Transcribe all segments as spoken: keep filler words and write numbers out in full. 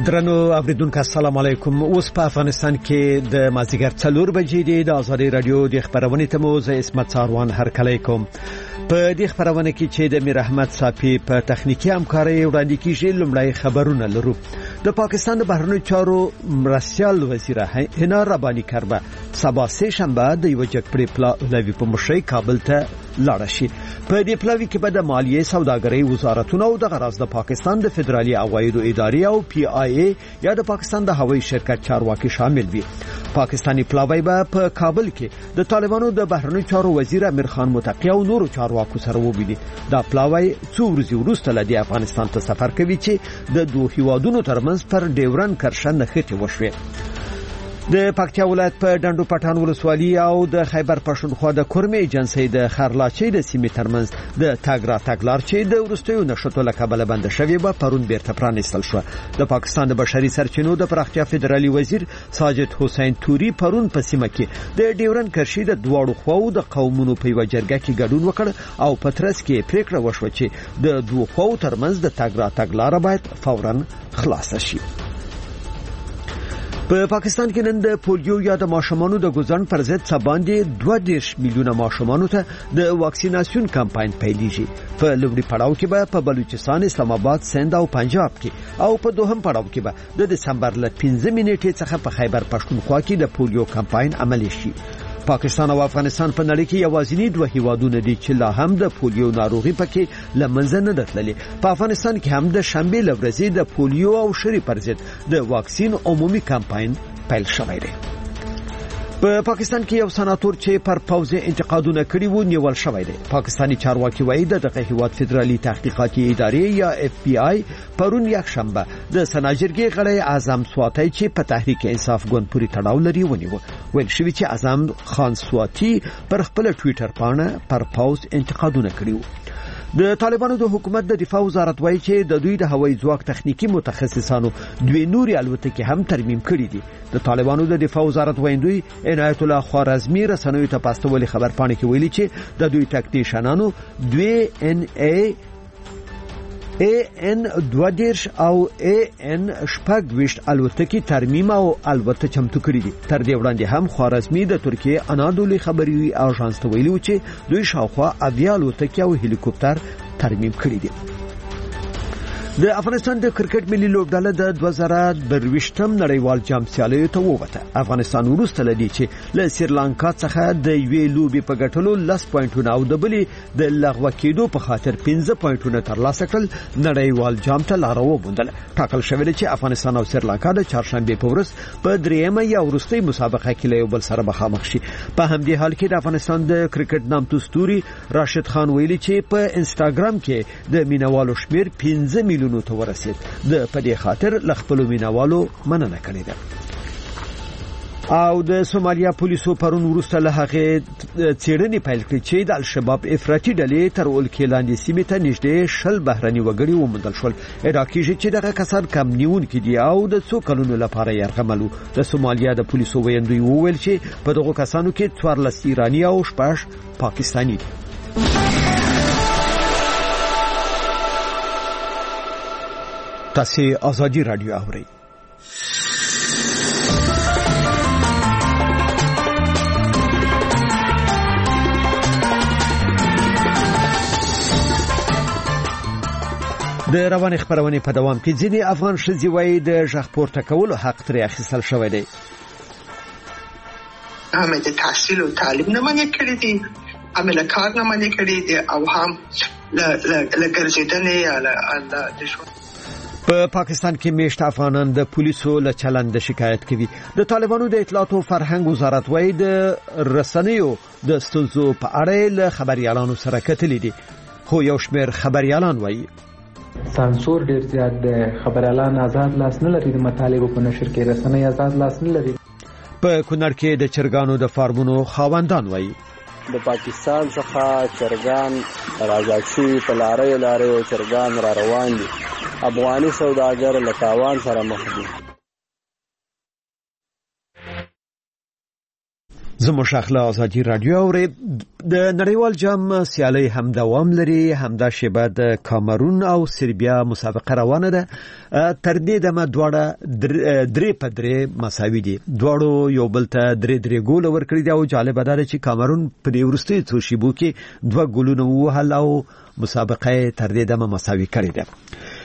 درنو اوریدونکو السلام علیکم. اوس په افغانستان کې د مازیګر څلور بجې دی. د ازادي رادیو د خبرونې ته مو زه اسمت ساروان هرکلی کوم. په دې خبرونه کې چې د میر احمد صافي په تخنیکی همکاري وړاندې کیږي، لومړی خبرونه لرو. د پاکستان د بهرنیو چارو مرستیال وزیر حنا رباني کربه سبا سه شنبه د یو جګپړې پلاوی په مشرۍ کابل ته لاړ شي. په دې پلاوی کې به د مالیې، سوداګرۍ وزارتونه او د غراز د پاکستان د فدرالي عوایدو ادارې او پی آی ای یا د پاکستان د هوایي شرکت چارواکي شامل وي. پاکستانی پلاوی به په کابل کې د طالبانو د بهرنیو چارو وزیر امیر خان متقی او نورو چارواکو سره وبیدي. دا پلاوی څو ورځې وروسته له افغانستان ته سفر کوي چې د دوه هیوادونو ترمنځ پر ډیورن کرښه نښتې وشوه. د پکتیا ولایت په ډنډو پټان ولسوالۍ او د خیبر پښتونخوا د کورمې ایجنسۍ د خرلاچۍ د سیمې ترمنځ د تاګ را تاګ لار چې د وروستیو نښتو له کبله بنده شوې به پرون بیرته پرانیستل شوه. د پاکستان د بشري سرچینو د پراختیا فدرالي وزیر ساجد حسین توري پرون په سیمه کې د ډیورن کرښې د دواړو خواو د قومونو په یو جرګه کې ګډون وکړ او په ترڅ کې پریکړه وشوه چې د دوه خواو ترمنځ د تاګ را تاګ لار باید فوراً خلاص شي. په پاکستان کې نن د پولیو یا د ماشومانو د ګوزن پر ضد څه باندې دوه دېرش میلیونه ماشومانو ته د واکسیناسیون کمپاین پیلېږي. په لومړي پړاو کې به په بلوچستان، اسلام آباد، سند او پنجاب کې او په دوهم پړاو کې به د دسمبر له پنځه نیټې څخه په خیبر پښتونخوا کې د پولیو کمپاین عملي شي. پاکستان او افغانستان په نړۍ کې یوازینی دوه هیوادونه دي چې لا هم د پولیو ناروغي پکې لمنځه نه دتللې. په افغانستان کې هم د شنبه لورځې د پولیو او شری پر ضد د واکسین عمومي کمپاین پیل شوی دی. په پاکستان کې یو سناتور چې پر پوز انتقادونه کړي وو نیول شوی دی. پاکستانی چارواکي وایي د دغه هیواد فدرالي تحقیقاتي ادارې یا اف بی آی پرون یک شنبه د سناجرګي غړی اعظم سواتی چې په تحریک انصاف ګوند پورې تړاو لري ونیو. ویل شوی چې اعظم خان سواتی پر خپل ټوئیټر باندې پر پوز انتقادونه کړي وو. د طالبانو د حکومت د دفاع وزارت وایي چې د دوی د هوایي ځواک تخنیکی متخصصانو دوی نوري الوتکې هم ترمیم کړې دي. د طالبانو د دفاع وزارت وایي عنایت الله خوارزمی رسنوي ته پاستولي خبر پاڼه کې ویلي چې د دوی تکتیشنانو دوی ان ای ای ان دوه دېرش او ای ان شپږ ویشت الوتکې ترمیم او البته چمتو کړي دي. تر دې وړاندې هم خوارزمی د ترکیه انادولي خبري اژانس ته ویلي و چې دوی شاوخوا اویا الوتکې او هلیکوپټر ترمیم کړي دي. د افغانستان د کرکټ ملي لوبډله د دوه زره درویشتم نړیوال جام سیالیو ته ووته. افغانستان وروسته لدی چې له سریلانکا څخه د یوې لوبې په ګټلو لس پوینټونه او د بلې د لغوه کېدو په خاطر پنځه پوینټونه ترلاسه کړل نړیوال جام ته لار وموندله. ټاکل شوی دی چې افغانستان او سریلانکا د چهارشنبه په ورځ په دریمه یا وروستۍ مسابقه کې له یو بل سره مخامخ شي. په همدې حال کې د افغانستان د کرکټ نامتو ستوري راشد خان ویلي چې په انستګرام کې د مینوالو شمیر پنځه میلیونه نو ته ورسید. د پدې خاطر لخپلو مینوالو مننه کړې ده. او د سومالیا پولیسو پرون وروسته له هغه څېړنې پیل کړې چې د الشباب افراطي ډلې تر ولکې لاندې سیمې ته نږدې شل بهرني وګړي وموندل شول. ادعا کېږي چې دغه کسان کم نیونکي دي او د څو کلونو لپاره یرغمل وو. د سومالیا د پولیسو ویاندوی وویل چې په دغو کسانو کې څوارلس ایراني او شپږ پاکستاني دي. تاسو ازادي رادیو اورئ. د روان خبرونه په دوام کې ځینې افغان ښځې وایي د ژغ پورته کولو حق ترې اخیستل شوی دی. هم د تحصیل او تعلیم نه منې کړی دي، هم له کار نه منې کړی دي او هم له ګرځېدنې یا له د ژوند. په پاکستان کې میشت افغانان د پولیسو له چلند شکایت کوي. د طالبانو د اطلاعات او فرهنګ وزارت وایي د رسنیو د ستونزو په اړه له خبريالانو سره کتلې دي، خو یو شمېر خبريالان وایي سانسور ډیر زیات دی. خبريالان آزاد لاس نه لري، د مطالبو په نشر کې رسنۍ آزاد لاس نه لري. په کونړ کې د چرګانو د فارمونو خاوندان وایي د پاکستان څخه چرګان راځي چې په لارې لارې چرګان را روان دي. افغاني سوداګر له تاوان سره مخ دي. زموږ اخلا ازادي رادیو اوري د نړیوال جام سیالي هم دوام لري. همدا شیبه د کامرون او سربیا مسابقه روانه ده. تر دې دمه دواړه درې په درې مساوي دي. دواړو یو بل ته درې درې ګول ورکړي دي او جالب ده چې کامرون په دې ورستي څو شیبو کې دوه ګولونه وهل او مسابقه تر دې دمه مساوي کړې ده.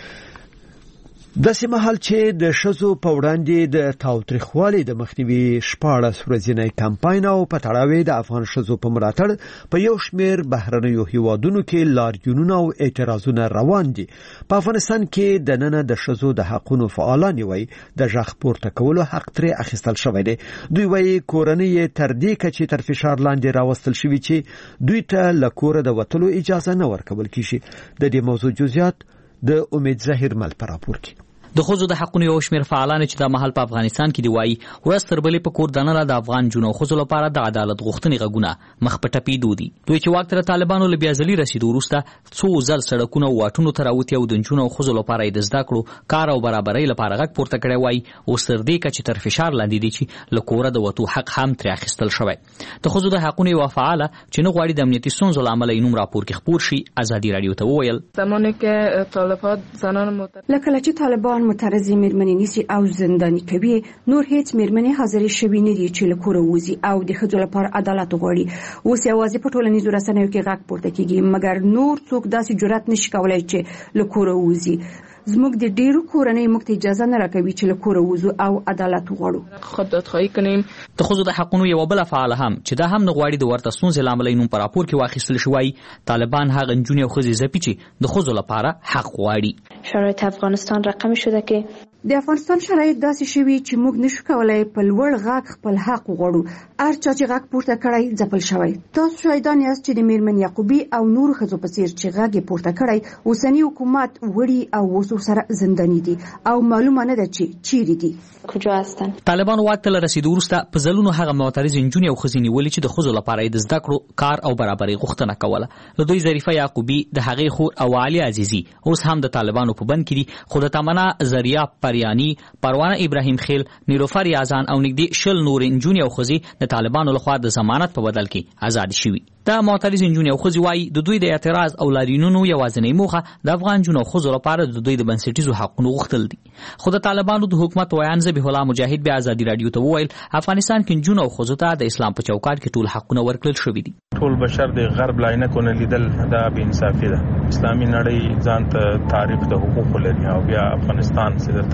د سیمه حال چې د شزو په وړاندې د تاوتریخوالي د مخنیوي شپاړس ورځنی کمپاین او په تړاو د افغان شزو په ملاتړ په یو شمېر بهرنیو هیوادونو کې لاریونونه او اعتراضونه روان دي. په افغانستان کې د نن د شزو د حقوقو فعالان وي د ژغ پورته کولو حق ترې اخیستل شوی دی. دوی وایي کورنۍ تر دې کچې تر فشار لاندې راوستل شوی چې دوی ته له کوره د وتلو اجازه نه ورکول کیږي. د دې موضوع جزئیات د امید زهیر مل پر راپور کې. د خوځو د حقوقو یو شمېر فعالان چې د محل په افغانستان کې دی وایي ورځ تر بلې په کور دننه د افغان جنو خوځو لپاره د عدالت غوښتنې غږونه مخ په ټپي دودي. دوی چې واک تر طالبانو له بیا ځلې رسیدو وروسته څو ځل سړکونه او واټونو ته راوتي او د جنو خوځو لپاره د زده کړو کار او برابرۍ لپاره غږ پورته کړی وایي اوس تر دې کچې تر فشار لاندې دي چې له کوره د وتو حق هم ترې اخیستل شوی. د خوځو د حقوقو یو فعاله چې نه غواړي د امنیتي ستونزو له امله یې نوم راپور کې خپور شي ازادي رادیو ته وویل زمانی که طالبان زنان متر لکه چې طالبان مترزي میرمنې نیسي او زنداني کوي نور هیڅ میرمنې حاضر شوي نه دي چې له کوره وځي او د ښځو لپاره عدالت وغواړي. اوس یوازې په ټولنیزو رسنیو کې غږ پورته کیږي مګر نور څوک داسې جرأت نشي کولای چې له کوره وځي. زموږ د ډیرو کورنۍ موږ ته اجازه نه راکوي چې له کوره وځو او عدالت وغواړو. خوددادخواهی کنیم. د ښځو د حقوقو یو بل فعال هم چې دا هم نه غواړي د ورته ستونزې له امله نوم په راپور کې واخیستل شوی طالبان هغه نجونې او ښځې ځپي چې د ښځو لپاره حق غواړي. شرایط افغانستان رقمی شده که د افغانستان شرایط داسې شوي چې موږ نشو کولای په لوړ غږ خپل حق وغواړو. هر چا چې غږ پورته کړی ځپل شوی. تاسو شاهدان یاست چې د میرمن یعقوبی او نور ښځو په څیر چې غږ یې پورته کړی اوسنی حکومت وړي او اوس سره زنداني دي او معلومه نه ده چې چیرې دي کجا هستن. طالبان واک ته رسیدو وروسته په ځلونو هغه معترض نجونې او ښځې نیولې چې د ښځو لپاره د زده کړو کار او برابرۍ غوښتنه کوله. له دوی ظریفه یعقوبی د هغې خور او علي عزیزي اوس هم د طالبانو په بند کې دي خو د تمنا زریا پریانی پروانه ابراهیم خیل نیلوفر یازان او نږدې شل نور نجونې او ښځې د طالبانو لخوا د ضمانت په بدل کې آزاد شوي. دا معترض نجونې او ښځې وایي د دوی د اعتراض او لاریونونو یوازینۍ موخه د افغان جنو ښځو لپاره د دوی د بنسټیزو حقوقو غوښتل دي. خو د طالبانو د حکومت ویان ذبیح الله مجاهد بیا ازادي رادیو ته وویل افغانستان کې جنو او ښځو ته د اسلام په چوکاټ کې ټول حقونه ورکړل شوي دي. ټول بشر د غرب لاینکونه لیدل دا بې انصافي ده. اسلامي نړۍ ځان ته تعریف د حقوقو لري او بیا افغانستان چې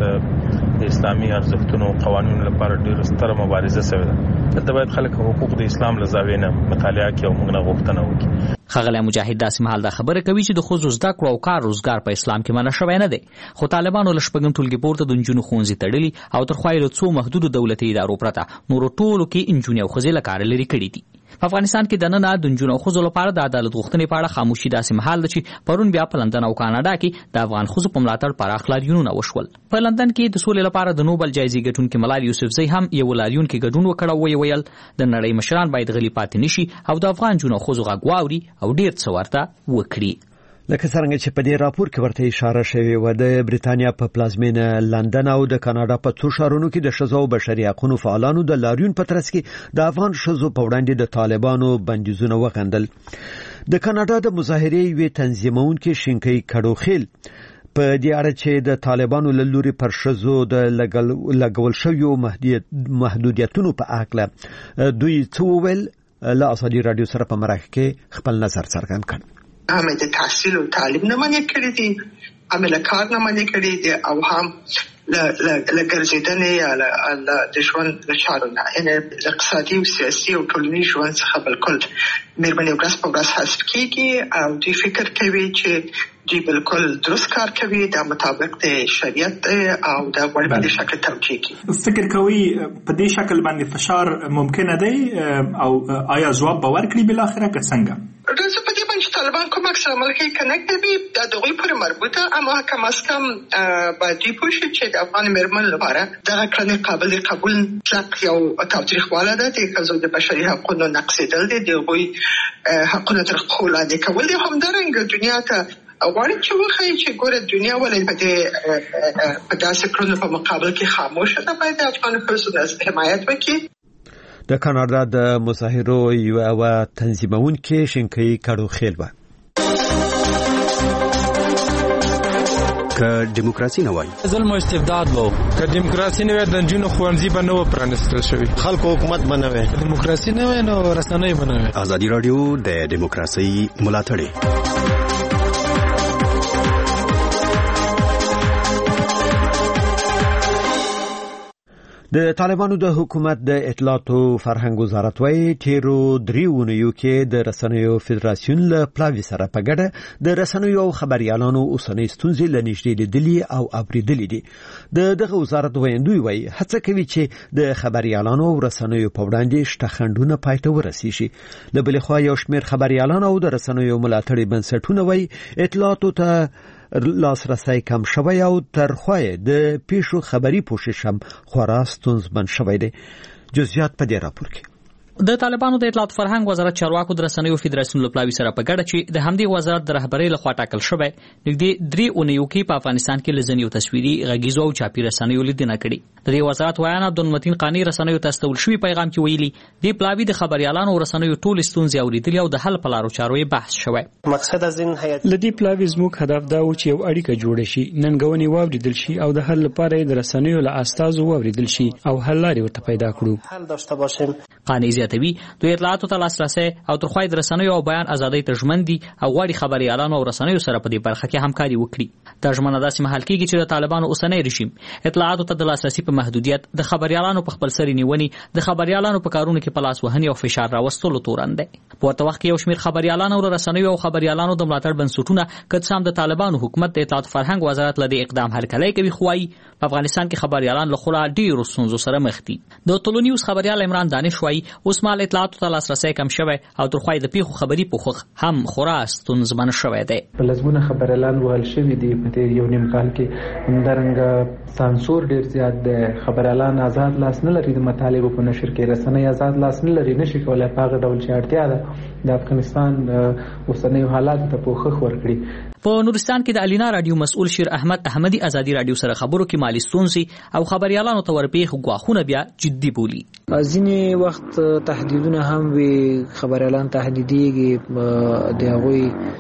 د اسلامي ارزښتونو او قوانینو لپاره ډېره ستره مبارزه شوې ده. دلته باید خلک حقوق د اسلام له زاویې نه مطالعه کړي او موږ نه غوښتنه وکړي. ښاغلی مجاهد داسې مهال دا خبره کوي چې د ښځو زده کړو او کار روزګار په اسلام کې منع شوی نه دی. خو طالبانو له شپږم ټولګي پورته د نجونو ښوونځي تړلي او تر خوا یې له څو محدودو دولتي ادارو پرته نورو ټولو کې نجونې او ښځې له کاره لرې کړي دي. په افغانستان کې د نن د نجونو او ښځو لپاره د عدالت غوښتنې په اړه خاموشي داسې مهال ده چې پرون بیا په لندن او کاناډا کې د افغان ښځو په ملاتړ پراخ لاریونونه وشول. په لندن کې د سولې لپاره د نوبل جایزې ګټونکي ملال یوسفزۍ هم یو لاریون کې ګډون وکړ او ویې ویل د نړۍ مشران باید غلي پاتې نشي او د افغان جنو او ښځو غږ واوري او ډېر څه ورته وکړي. لکه څنګه چې په دې راپور کې ورته اشاره شوې و د بریتانیا په پلازمینه لندن او د کاناډا په څو ښارونو کې د ښځو او بشري حقوقو فعالانو د لاریون په ترڅ کې د افغان ښځو په وړاندې د طالبانو بندیزونه وغندل. د کاناډا د مظاهرې یوې تنظیمونکو شینکۍ کډوخیل په دې اړه چې د طالبانو له لوري پر ښځو د لګول شویو محدودیتونو په اړه دوی څه وویل له ازادي رادیو سره په مرکه کې خپل نظر څرګند کړ. هم د تحصیل او تعلیم نه منع کړی دي، هم له کار نه منع کړی دي او هم له ګرځېدنې یا د ژوند له چارو نه، یعنې اقتصادي او سیاسي او ټولنیز ژوند څخه بالکل مېرمنې ورځ په ورځ حذف کېږي او دوی فکر کوي چې دوی بالکل درست کار کوي د مطابق د شریعت او د غوړ په شکل توجیه کوي. فکر کوي په دې شکل باندې فشار ممکن دی او آیا ځواب به ورکړي بل اخره که څنګه؟ راځو په دې باندې طالبان کوم عکس عمل کوي کنه کوي د دغه پورې مربوطه، اما کم از کم باید دوی پوه شي چې د افغان مېرمن لپاره دغه کړنې قابل قبول مطلق یو تاوتریخواله ده د ښځو د بشري حقوقو نقضېدل دي، د هغوی حقونه تر پښو لاندې کول دي. همدارنګه دنیا ته غواړي چې وښایي چې ګوره دنیا ولې په دې په داسې کړنو په مقابل کې خاموشه ده، باید د افغان ښځو حمایت وکړي. د کاناډا د مظاهرو یو تنظیمونکي شینکي کړو خیل و که دیموکراسي نه وای ظلم او استبداد وو که دیموکراسي نه وای د جنونو خوانځي په نو پرانستل شوی خلکو حکومت بنوي دیموکراسي نه وای نو رسنۍ بنوي ازادي رادیو د دیموکراسي ملاتړ د طالبانو د حکومت د اطلاعات او فرهنګ وزارت وايي تیرو دریونیو کې د رسنیو فدراسیون له پلاوی سره په ګډه د رسنیو او خبريالانو اوسنۍ ستونزې لنیشدې لیدلې او اوریدلې دي. د دغه وزارت ویندوی وايي هڅه کوي چې د خبريالانو او رسنیو په وړاندې شتخندونه پاتې ورسیږي. له بل خوا یو شمېر خبريالانو او د رسنیو ملاتړي بنسټونه وايي اطلاعات ته لاسرسي کم شوی او ترخوی د پیښو خبري پوښښ هم خورا ستونزمن شوی دی. جزئیات په دې راپور کې د طالبانو د اطلاعات فرهنګ وزارت چارواکو د رسنیو فدراسیون له پلاوی سره په ګډه چې د همدې وزارت د رهبرۍ لخوا ټاکل شوی نږدې درې اونیو کې په افغانستان کې لزنیو تصویري غږیزو او چاپی رسنیو لیدنه کړې. د دې وزارت وایي عبدالمتین قانی رسنیو ته استول شوی پیغام کې ویلي د پلاوی د خبريالانو او رسنیو ټول ستونزې اوریدلې او د حل په لارو چارو بحث شوی. مقصد از این هیئت لدی پلاوی زموږ هدف دا و چې یو اړیکه جوړ شي ننګونې واوریدل شي او د حل لپاره د رسنیو له استازو واوریدل شي او حل لارې ورته پیدا کړو. حل داشته باشیم. قانی زیاتوي دوی اطلاعاتو ته لاسرسي او ترخوی د رسنیو او بیان ازادۍ ته ژمن دي او غواړي خبريالانو او رسنیو سره په دې برخه کې همکاري وکړي. دا ژمنه داسې مهال کېږي چې د طالبانو اوسنۍ رژیم اطلاعاتو ته د لاسرسي په محدودیت د خبريالانو په خپل سری نیونې د خبريالانو په کارونو کې په لاس وهنې او فشار راوستلو تورن دی. په ورته وخت کې یو شمېر خبريالانو او رسنیو او خبريالانو د ملاتړ بنسټونه که څه هم د طالبانو حکومت د اطلاعات فرهنګ وزارت له دې اقدام هرکلی کوي خو وايي په افغانستان کې خبريالان له خورا ډیرو ستونزو سره مخ دي. د ټولو نیوز خبريال عمران دانش وايي اوس مال اطلاعاتو ته لاسرسي کم شوی او ترخوی د پیښو خبري پوښښ هم خورا ستونزمن شوی دی. بلزمونه خبريالان وهل شوی دي په یو نیم کال کې همدارنګه سانسور ډیر زیات دی. خبريالان آزاد لاس نه لري د مطالبه په نشر کې رسنۍ آزاد لاس نه لري نشي کولای په هغه ډول چې اړتیا ده د افغانستان اوسنۍ حالات ته پوښښ ورکړي. په نورستان کې د الینا رادیو مسؤل شیر احمد احمدی ازادي رادیو سره خبرو کې مالی ستونزې او خبريالانو ته ورپېښ غواخونه بیا جدي بولی. ځینې وخت تهدیدونه هم وي خبريالان تهدیدېږي د هغوی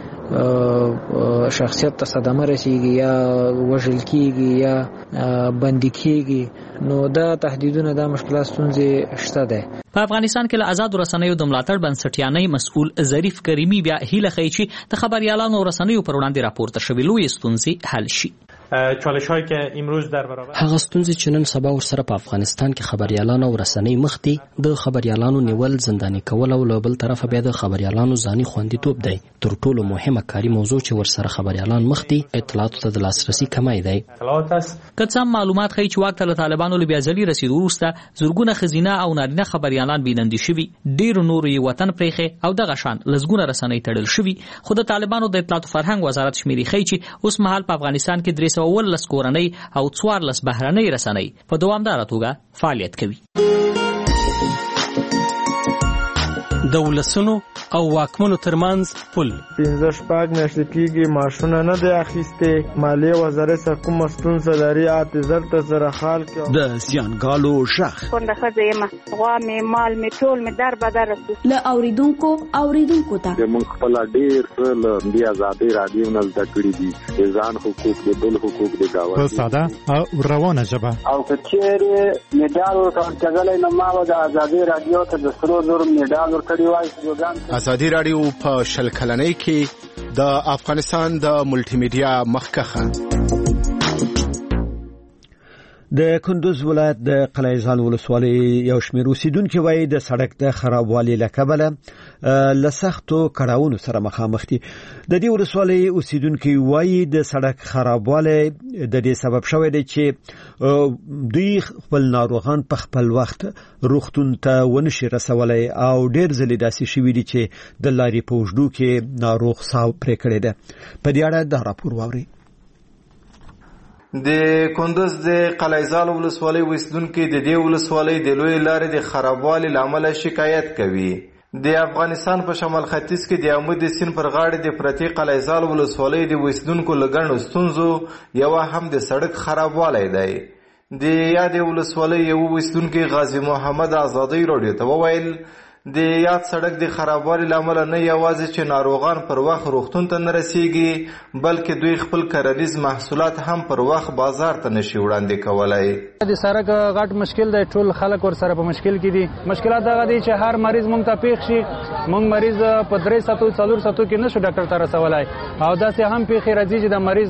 شخصیت ته صدمه رسیږي یا وژل کېږي یا بندي کېږي نو دا تهدیدونه دا مشکلات ستونزې شته ده. په افغانستان کې له آزاد رسنیو د ملاتړ بنسټیانۍ مسؤل ظریف کریمی بیا هیله کوي چې د خبريالانو او رسنیو پر وړاندې راپورته شوې لوی ستونزې حل شي. چالش‌هایی که امروز در برابر هغه ستونزې چې نن سبا ورسره په افغانستان کې خبريالان او رسنۍ مخ دي د خبريالانو نیول زنداني کول او له بل طرفه بیا د خبريالانو ځاني خوندیتوب دی. تر ټولو مهمه کاري موضوع چې ورسره خبريالان مخ دي اطلاعاتو ته د لاسرسي کمی دی. که څه معلومات ښیي چې واک ته له طالبانو له بیا ځلي رسیدو وروسته زرګونه ښځینه او نارینه خبريالان بېنندي شوي ډېرو نورو یې وطن پرېښی او دغه شان لسګونه رسنۍ تړل شوي. خو د طالبانو د اطلاعاتو فرهنګ وزارت شمېرې ښیي چې اوس مهال په افغانستان کې درې سوه اوولس کورنۍ او څوارلس بهرنۍ رسنۍ په دوامداره توګه فعالیت کوي. د ولسونو او واکمنو ترمنځ پل پنځه شپږ میاشتې کېږي معاشونه نه دی اخیستې. مالیې وزارت سره کومه ستونزه لري اته زر ته زره خال کې د زیانګالو ژغ کونډه ښځه یم غوا مې مال مې ټول مې در بدر رسي له اوریدونکو اوریدونکو ته موږ خپل ډېر څه له دې ازادۍ رادیو نه زده کړي دي د ځان حقوق د بل حقوق د دعوت په ساده او روانه ژبه او که چیرې میډال ورکول کېدلی نو ما به د ازادۍ رادیو ته د سرو زرو میډال ورکړی وای. ازادي رادیو په شل کلنۍ کې د افغانستان د ملټي میډیا مخکخه. د کندوز ولایت د قلعه زال ولسوالۍ یو شمېر اوسیدونکي وایي د سړک د خرابوالي له کبله له سختو کړاوونو سره مخامخ دي. د دې ولسوالۍ اوسیدونکي وایي د سړک خرابوالی د دې سبب شوی دی چې دوی خپل ناروغان په خپل وخت روغتون ته ونشي رسولی او ډېر ځلې داسې شوي دي چې د لارې په اوږدو کې ناروغ ساه پرې کړې ده. په دې اړه دا راپور واورئ. د کندوز د قلعه زال ولسوالۍ اوسیدونکي د دې ولسوالۍ د لوی لارې د خرابوالي له امله شکایت کوي. د افغانستان په شمال ختیځ کې د عمود سیند پر غاړه د پرتې قلعه زال ولسوالۍ د اوسیدونکو له ګڼو ستونزو یوه هم د سړک خرابوالی دی. د یادې ولسوالۍ یو ویستونکي غازي محمد ازادۍ راډیو ته وویل د یاد سړک د خرابوالي له امله نه یوازې چې ناروغان پر وخت روغتون ته نه رسیږي بلکې دوی خپل کرنیز محصولات هم پر وخت بازار ته نشي وړاندې کولی. د سړک غټ مشکل دی، ټول خلک ورسره په مشکل کې دي. مشکلات دغه دي چې هر مریض مونږ ته پیښ شي، مونږ مریض په درې ساعتو څلور ساعتو کې نشو ډاکټر ته رسولی، او داسې هم پیښې راځي چې د مریض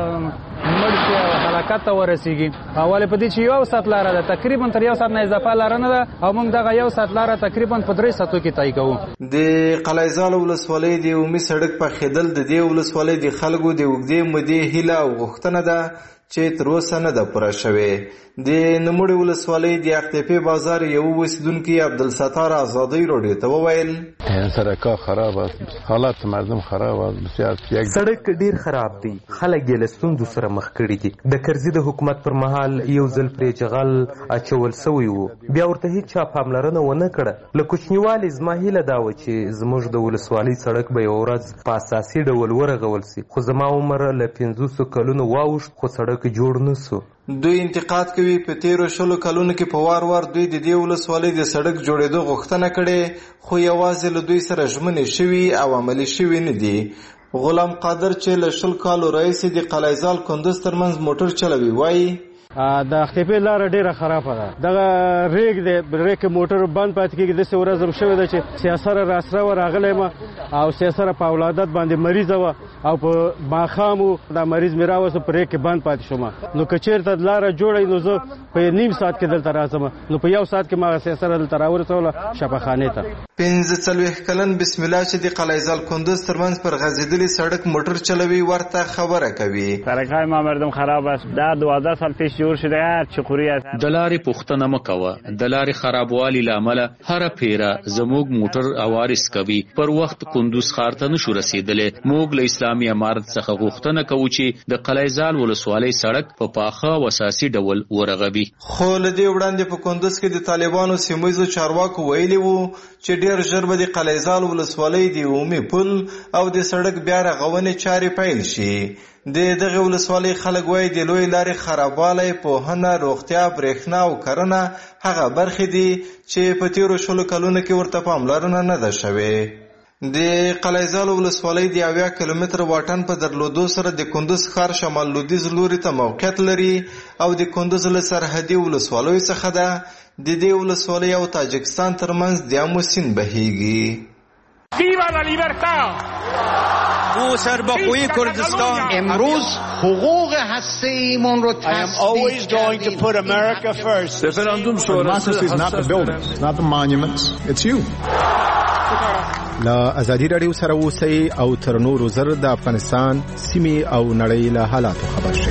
مړ شي او هلاکت ته ورسیږي. ولې په دې چې یو ساعت لاره ده، تقریبا تر یو ساعت نه اضافه لاره نه ده، او موږ دغه یو ساعت لاره تقریبا په درې ساعتو کې طی کوو. د قلعهزال ولسوالۍ د عمومي سړک پخېدل د دې ولسوالۍ د خلکو د اوږدې مودې هیله او غوښتنه ده چې تر اوسه نه ده پوره شوې. د نوموړې ولسوالۍ د اختیپې بازار یو اوسیدونکي عبدالستار ازادۍ راډیو ته وویل سړکا خراب است، حالات مردم خراب است، بسیار یک سړک ډیر خراب دی، خلک یې له ستونزو سره مخ کړي دي. د کرزي د حکومت پر مهال یو ځل پرې جغل اچول سوی وو، بیا ورته هیڅ پاملرنه ونه کړه. له کوچنیوالي زما هیله دا وه چې زموږ د ولسوالۍ سړک به یوه ورځ په اساسي ډول ورغول سي، خو زما عمر له پنځوسو کلونو واوښت خو سړک جوړ نه سو. دوی انتقاد کوي په تیرو شلو کلونو کې په وار وار دوی د دې ولسوالۍ د سړک جوړېدو غوښتنه کړې، خو یوازې له دوی سره ژمنې شوي او عملي شوي نه دي. غلام قادر چې له شل کالو راهیسې د قلعهزال کندوز ترمنځ موټر چلوي وایي د اختیپې لاره ډیره خرابه ده. دغه ریګ دی، ریګ موټر بند پاتې کېږي. داسې ورځ هم شوې ده چې سیاسره راسره وه راغلی یم او سیاسره په اولادت باندې مریضه وه او په ماښام و دا مریض مې راوسته په ریګ کې بند پاتې شوم. نو که چېرته لاره جوړه نو زه په نیم ساعت کې دلته راځم، نو په یو ساعت کې ما سیاسره دلته راورسوله شفاخانې ته. پنځه څلوېښت کلن بسم الله چې د قلعهزال کندوز ترمنځ پر غځېدلي سړک موټر چلوي ورته خبره کوي. سړکهای ما مردم خراب است. دا دوازده سال پیش جوړ شده چې خوري است. د لارې پوښتنه مه کوه. د لارې خرابوالي له امله هره پیره زموږ موټر عوارض کوي. پر وخت کندوز ښار ته نشو رسېدلی. موږ له اسلامي امارت څخه غوښتنه کوو چې د قلعهزال ولسوالۍ سړک په پاخه او اساسي ډول ورغوي. خو له دې وړاندې په کندوز کې د طالبانو سیمهییزو چارواکو ویلي وو چې ډېر ژر به د قلعهزال ولسوالۍ د عمومي پل او د سړک بیا رغونې چارې پیل شي. د دغه ولسوالۍ خلک وایي د لوی لارې خرابوالی، پوهنه، روغتیا، برېښنا او کرنه هغه برخې دي چې په تیرو شلو کلونو کې ورته پاملرنه نه ده شوې. د قلعهزال ولسوالۍ د اویا کیلومتر واټن په درلودو سره د کندوز ښار شمال لویدیځ لوري ته موقعیت لري او د کندوز له سرحدي ولسوالیو څخه ده. د دې ولسوالۍ او تاجکستان ترمنځ د امو سیند بهیږي. ویوا لا لیبرتا! او سربخوی کردستان امروز حقوق هسته‌ایمون رو تثبیت کردیم. Referendum sonrası is not the buildings, not the monuments, it's you. له ازادي راډیو سره اوسئ او تر نورو زر د افغانستان سیمې او نړۍ له حالاتو خبر شئ.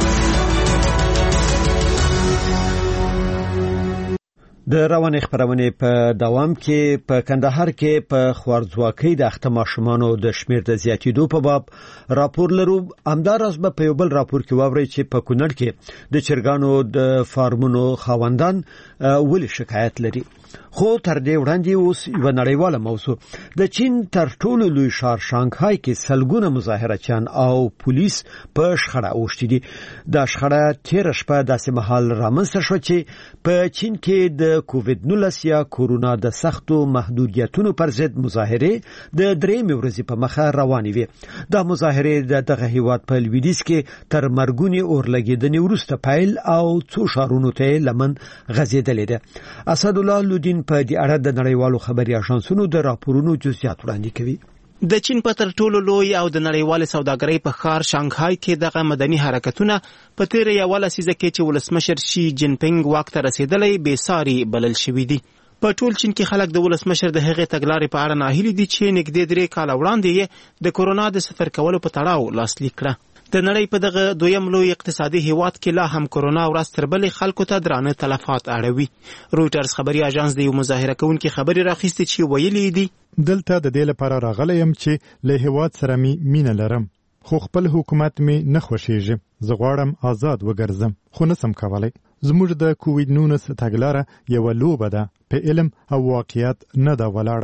د روانې خبرونه په دوام کې په کندهار کې په خوارځواکۍ د اخته ماشومانو د شمیر د زیاتېدو په باب راپور لرو. همداراز به په یو بل راپور کې واورئ چې په کونړ کې د چرګانو د فارمونو خاوندان ولې شکایت لري. خو تر دې وړاندې اوس یو نړیواله موضوع د چین تر ټولو لوی ښار شانګهای کې سلګونه مظاهرچیان او پولیس په شخړه اوښتي دي. دا شخړه تیر شپه داسې مهال رامنځته شو چې په چین کې د کووید نولس یا کورونا د سختو محدودیتونو پر ضد مظاهره د درېمې ورځې په مخه روانې وي. دا مظاهره د دغه هیواد په لویدیځ کې تر مرګونی اورلګیدنې وروسته پیل او څو ښارونو ته لمن غځېدلې ده. اسد الله لودین په دې اړه د نړیوالو خبري اژانسونو د راپورونو جزئیات وړاندې کوي. د چین په تر ټولو لوی او د نړیوال سوداګرۍ په ښار شانګهای کې دغه مدني حرکتونه په تیر یو لسیزه کې چې ولسمشر شي جین پینګ واک ته رسیدلی بې ساري بلل شوي دي. په ټول چین کې خلک د ولسمشر د هغې تګلارې په اړه ناهیلي دي چې نږدې درې کاله وړاندې یې د کورونا د صفر کولو په تړاو لاسلیک کړه. د نړۍ په دغه دویم لوی اقتصادي هیواد کې لا هم کورونا ورځ تر بلې خلکو ته درانه تلفات اړوي. رویټرز خبري اژانس د یو مظاهره کوونکي خبري راخیستې چې ویلي دي دلته د دې لپاره راغلی یم چې له هیواد سره می مینه لرم، خو خپل حکومت می نه خوښیږي. زه غواړم آزاد وګرځم خو نسم کولی. زموږ د کووید نولس تګلاره یو لوبه ده، په علم او واقعیت نه ده ولاړه.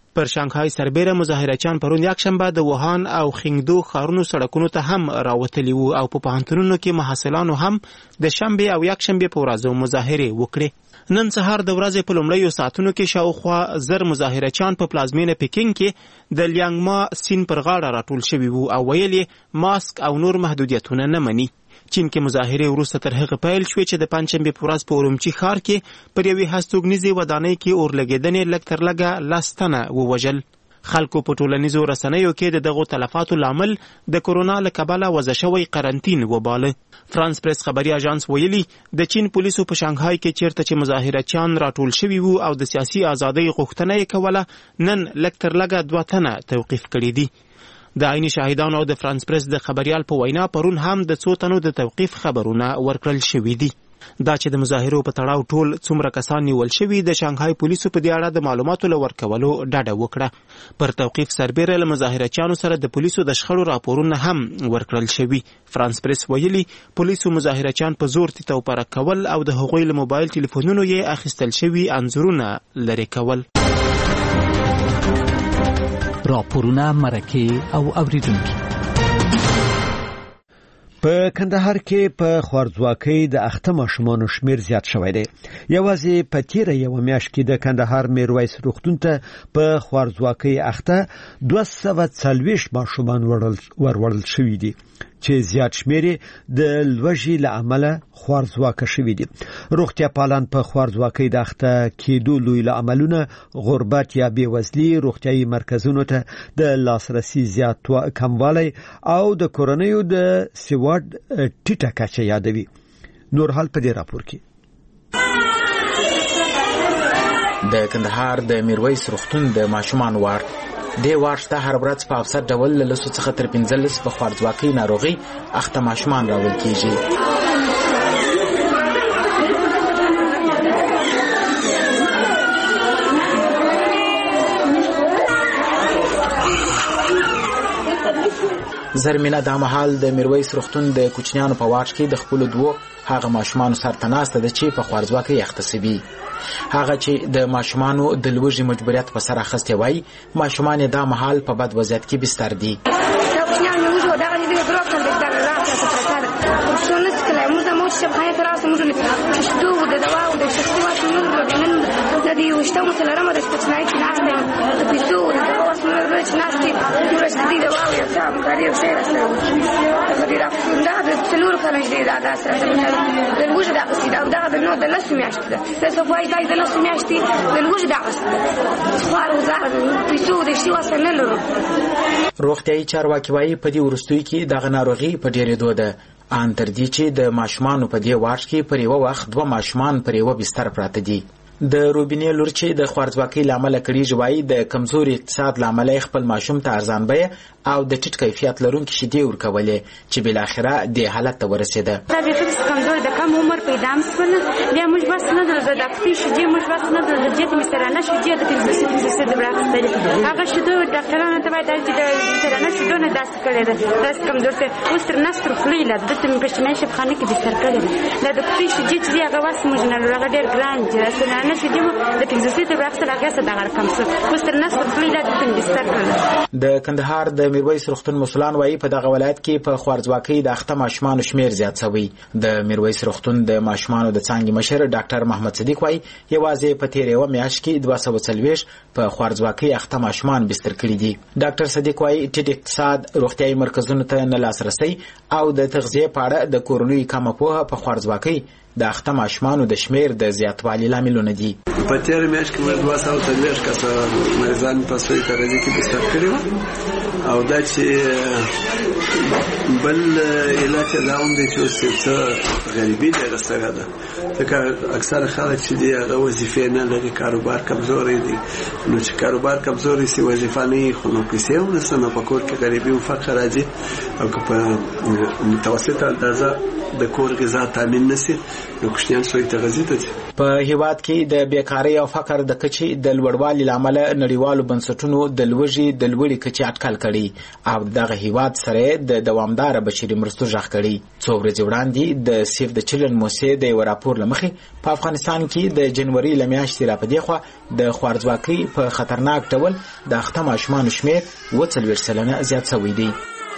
پر شانګهای سربېره مظاهرچیان پرون یکشنبه د ووهان او خینګدو ښارونو سړکونو ته هم راوتلي وو او په پوهنتونونو کې محصلانو هم د شنبې او یکشنبې په ورځو مظاهرې وکړې. نن سهار د ورځې په لومړیو ساعتونو کې شاوخوا زر مظاهرچیان په پلازمینه پکینګ کې د لیانګما سیند پر غاړه راټول شوي وو او ویل یې ماسک او نور محدودیتونه نه مني. چین کې مظاهرې وروسته تر هغه پیل شوې چې د پنجشنبې په ورځ په ارومچي ښار کې پر یوې هستوګنیزې ودانۍ کې اورلګېدنې لږ تر لږه لس تنه ووژل. خلکو په ټولنیزو رسنیو کې د دغو تلفاتو لامل د کورونا له کبله وضع شوی قرنطین وباله. فرانس پریس خبري اژانس ویلي د چین پولیسو په شانګهای کې چیرته چې مظاهرچیان راټول شوي وو او د سیاسي ازادۍ غوښتنه یې کوله نن لږ تر لږه دوه تنه توقیف کړي دي. د عیني شاهدانو او د فرانس پریس د خبريال په وینا پرون هم د څو تنو د توقیف خبرونه ورکړل شوي دي. دا چې د مظاهرو په تړاو ټول څومره کسان نیول شوي د شانګهای پولیسو په دې اړه د معلوماتو له ورکولو ډډه وکړه. پر توقیف سربېره له مظاهرچیانو سره د پولیسو د شخړو راپورونه هم ورکړل شوي. فرانس پریس ویلي پولیسو مظاهرچیان په زور تیتوپره کول او د هغوی له موبایل ټلیفونونو یې اخیستل شوي انځورونه لرې کول. راپورونه مرکه او اوریدونکي. په کندهار کې په خوارځواکۍ د اخته ماشومانو شمیر زیات شوی دی. یوازې په تیره یوه میاشت کې د کندهار میرویس روغتون ته په خوارځواکۍ اخته دوه سوه څلوېښت ماشومان وروړل شوي دي چې زیات شمیر د لوږې له امله خوارځواکه شوي دي. روغتیا پالان په خوارځواکۍ د اخته کېدو لوی لاملونه غربت یا بېوزلي، روغتیايي مرکزونو ته د لاسرسي زیات کموالی او د کورنیو د سواد ټیټه کچه یادوي. نور حال په دې راپور کې. د کندهار د میرویس روغتون د ماشومان وار د وارشته هر ورځ په افسر ډول له لسو څخه تر پنځلس په خوارځواکۍ ناروغي اخته ماشومان راوړل کیږي. زرمینه دا مهال د میرویس روغتون د کوچنیانو په واټ کې د خپل دوه هغه ماشومان سره تناسته د چې په خوارځواکۍ اخته سوي. هغه چې د ماشومانو د لوږې مجبوریت په سر اخیستی وای، ماشومان دا مهال په بد وضعیت کې بستر دي. روغتیايي چارواکي وایي په دې وروستیو کې دغه ناروغي په ډېرېدو ده، ان تر دې چې د ماشومانو په دې واټ کې پر یوه وخت دوه ماشومان پر یوه بستر پراته دي. د روبینې لور چې د خوارځواکۍ له امله کړېږي وایي د کمزوري اقتصاد له امله خپل ماشوم ته ارزان بیه او د ټیټ کیفیت لرونکي شیدې ورکولې چې بالاخره دې حالت ته ورسېده. دا بیخي کمزوري د کم عمر پیدا م شول، بیا موږ بس نه درلوده د اخیستې شیدې موږ بس نه درلوده د جېت مسترانه شیدې د پنځوسې پنځوسې د راخیستلې هغه شیدو ډاکټرانو ته باید چې د مسترانه شیدو نه داسې کړې ده داسې کمزورتیا اوس تر نس تر خولې له دلته مې په اجتماعي شفاخانه کې بستر کړې ده. دا د کوټې شیدې چې دي هغه وس موږ نه لرو، هغه ډېر ګران دي. مسترانه شیدې مو د پنځوسې تر راخیستل هغه څه دغه رقم شو، اوس تر نس تر خولې له دلته مې بستر کړل. د کندهار د میرویس روغتون مسؤلان وایي په دغه ولایت کې په خوارځواکۍ د اخته ماشومانو شمیر زیات شوی. د میرویس روغتون د ماشومانو د څانګې مشر ډاکټر محمد صدیق وایي یوازې په تیره یوه میاشت کې دوه سوه څلوېښت په خوارځواکۍ اخته ماشومان بستر کړي دي. ډاکټر صدیق وایي ټیټ اقتصاد، روغتیايي مرکزونو ته نه لاسرسی او د تغذیې په اړه د کورنیو کمه پوهه په خوارځواکۍ د اخته ماشومانو د شمیر د زیاتوالي لاملونه دي. په تیره میاشت کې موږ دوه سوه څلوېښت کسه مریضان په سوی تغذیه کې بستر کړي وو او دا چې بل علت دا هم دی چې اوس څه غریبي ډېره سوې ده، ځکه اکثره خلک چې دي هغه وظیفې نه لري، کاروبار کمزوری دی. نو چې کاروبار کمزوری سي وظیفه نه وي خو نو پیسې هم نشته، نو په کور کې غریبي او فقر راځي او که په متوسطه اندازه د کور غذا تامین نشي نو کوچنیان سوی تغذیه ته ځي. په هیواد کې د بیکاری او فقر د کچې د لوړوالي لامل نړیوالو بنسټونو د لوږې د لوړې کچې اټکل کړي او دغه هیواد سره د دوامدار بشري مرستو ژغ کړي. څو ورځې وړاندې د سیف د چلن موسسې د یو راپور لمخې په افغانستان کې د جنوري له میاشتې را پدې خوا د خوارځواکۍ په خطرناک ډول د اخته ماشومانو شمېر اووه څلوېښت سلنه زیات شوی دی.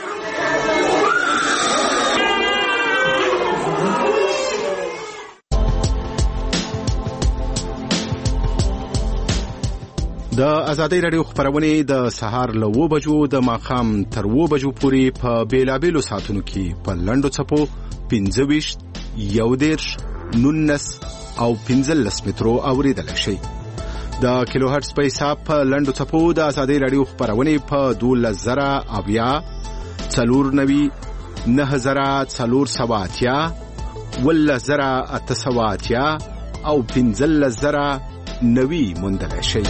د ازادۍ راډیو خبرونه د سهار له اووه بجو د ماښام تر اووه بجو پورې په بیلابیلو ساعتونو کې په لنډو څپو پنځه ویشت یو دېرش نولس او پنځلس مترو اورېدلی شئ. د کیلو هرټز په حساب په لنډو څپو د ازادۍ راډیو خبرونه په دولس زره اویا څلور نوي نهه زره څلور سوه اتیا اوولس زره اته سوه اتیا او پنځلس زره نوي موندلی شئ.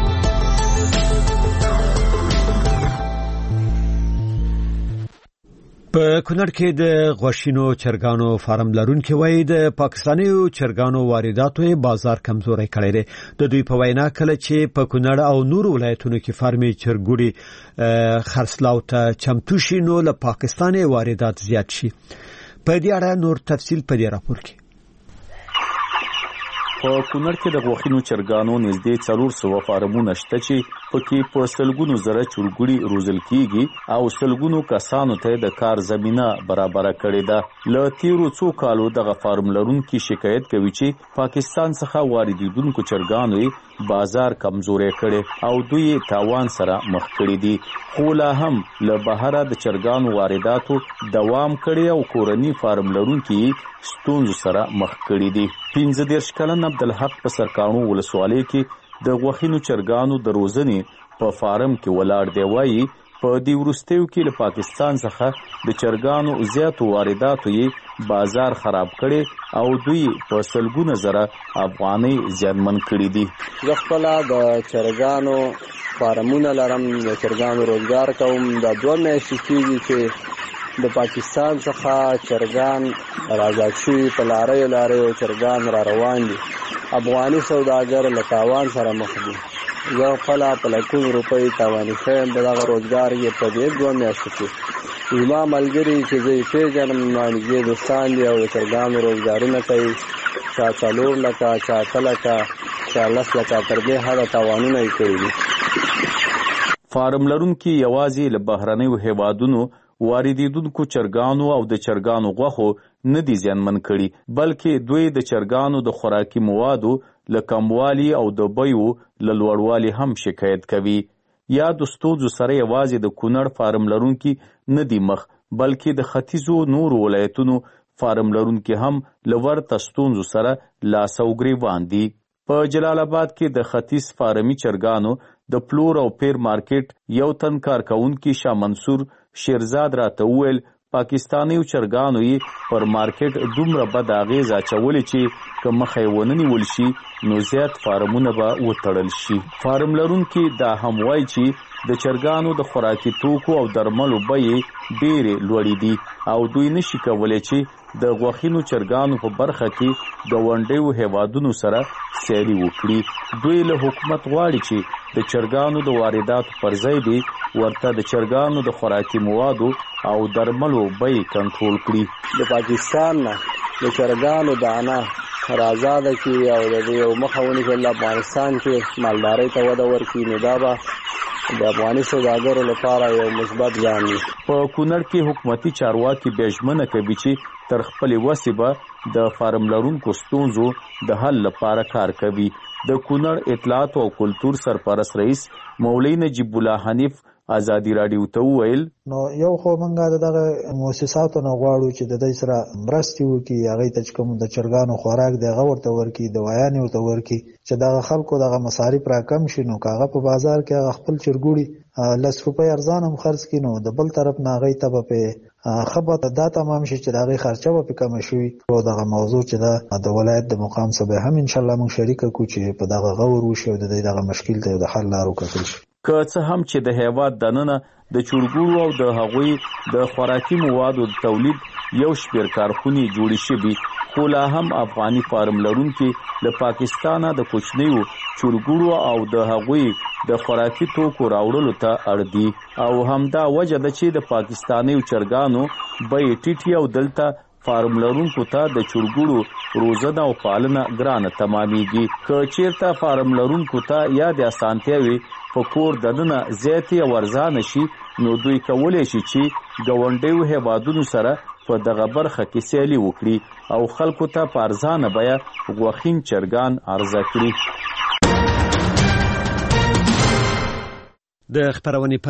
په کونړ کې د غوښینو چرګانو فارم لرونکي وایي د پاکستاني چرګانو وارداتو بازار کمزوري کړی دی. د دوی په وینا کله چې په کونړ او نور ولایتونو کې فارمي چرګوړي خرڅلاو ته چمتو شي نو له پاکستاني واردات زیات شي. په دې اړه نور تفصیل په دې راپور کې. په کونړ کې د غوښینو چرګانو نږدې څلور سوه فارمونه شته چې پکې په سلګونو زره چرګوړي روزل کیږي او سلګونو کسانو ته د کار زمينه برابر کړې ده. له تیرو څو کالو دغه فارم لرونکي شکایت کوي چې پاکستان څخه واردېدونکو چرګانو بازار کمزوري کړي او دوی تاوان سره مخ کړي دي. خو لا هم له بهره د چرګانو وارداتو دوام کړي او کورنی فارم لرونکي ستونزو سره مخ کړي دي. پنځه دېرش کلن عبدالحق په سرکاڼو ولسوالۍ کې د غوښینو چرګانو د روزنې په فارم کې ولاړ دی. وایي په دې وروستیو کې له پاکستان څخه د چرګانو زیاتو وارداتو یې بازار خراب کړي او دوی په سلګونه زره افغانۍ زیانمن کړي دي. زه خپله د چرګانو فارمونه لرم، د چرګانو روزګار کوم. دا دوه میاشتې کېږي چې د پاکستان څخه چرګان راځي شوي، په لاریو لاریو چرګان را روان دي. افغاني سوداګر له تاوان سره مخ دي. زه خپله په لکونو روپۍ تاواني شویم د دغه روزګار یې په دې دوه میاشتو کې. زما ملګري چې زه یې پېژنم نږدې دوستان دي او د چرګانو روزګارونه کوي، چا څلور لکه چا اته لکه چا لس لکه تر دې حده تاوانونه یې کړي دي. فارم لرونکي یوازې له بهرنیو هیوادونو واردېدونکو چرګانو او د چرګانو غوښو نه دي زیانمن کړي، بلکې دوی د چرګانو د خوراکي موادو له کموالي او د بیو له لوړوالي هم شکایت کوي. یا د ستونزو سره یوازې د کونړ فارم لرونکي نه دي مخ، بلکې د ختیځو نورو ولایتونو فارم لرونکي هم له ورته ستونزو سره لاس او ګریوان دي. په جلال آباد کې د ختیځ فارمي چرګانو د پلور او پیر مارکیټ یو تن کارکونکي شاه منصور شیرزاد راته وویل پاکستانیو چرګانو یې پر مارکیټ دومره بد اغیز اچولې چې که مخه یې ونه نیول شي نو زیات فارمونه به وتړل شي. فارم لرونکي دا هم وایي چې د چرګانو د خوراکي توکو او درملو بیې ډېرې لوړې دي او دوی نشي کولی چې د غوښینو چرګانو په برخه کې ګاونډیو هیوادونو سره سیالي وکړي. دوی له حکومت غواړي چې د چرګانو د وارداتو پر ځای دی ورته د چرګانو د خوراکي موادو او درملو بیې کنټرول کړي. د پاکستان نه د چرګانو دانه رازاده کړي او د دې یو مخه ونیسي افغانستان کې مالدارۍ ته وده ورکړي، نو دا به د افغاني سوداګرو لپاره یو مثبت ګام وي. په کونړ کې حکومتي چارواکي بیا ژمنه کوي چې تر خپلې وسې به د فارم لرونکو ستونزو د حل لپاره کار کوي. د کونړ اطلاعات او کلتور سرپرست رئیس مولوي نجیب الله حنیف ازادي راډیو ته وویل نو یو خو مونږه دغه مؤسساتو نه غواړو چې د دې سره مرستې وکړي، هغه ته کوم د چرګانو خوراک دی هغه ورته ورکړي، دوايانې ورته ورکړي چې دغه خلکو دغه مصارف راکم شي، نو هغه په بازار کې هغه خپل چرګوړي لس روپۍ ارزان هم خرڅ کړي، نو د بل طرف نه هغه ته په خبره دا تمام شي چې دغه خرچه به کم شي. او دغه موضوع چې د ولایت د مقام سره هم ان شاء الله مونږ شریک کوو چې په دغه غور وشي او د دغه مشکل ته د حل لارو کتل شي. که څه هم چې د هیواد دننه د چرګوړو او د هغوی د خوراکي موادو د تولید یو شمېر کارخونې جوړې شوي، خو لا هم افغاني فارم لرونکي له پاکستانه د کوچنیو چرګوړو او د هغوی د خوراکي توکو راوړلو ته اړ دي او همدا وجه ده چې د پاکستاني چرګانو بیې ټیټې او دلته فارم لرونکو ته د چرګوړو روزنه او پالنه ګرانه تمامیږي. که چیرته فارم لرونکو ته یا د اسانتیاوي په کور دننه زیاتې او ارزانه شي نو دوی کولی شي چې ګاونډیو هیوادونو سره په دغه برخه کې سیالي وکړي او خلکو ته په ارزانه بیه غوښین چرګان عرضه کړي. د خبرونې